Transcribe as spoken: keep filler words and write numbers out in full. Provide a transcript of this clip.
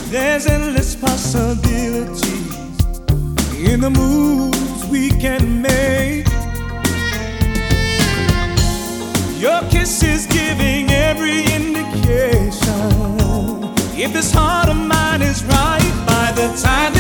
There's endless possibilities in the moves we can make. Your kiss is giving every indication. If this heart of mine is right, by the time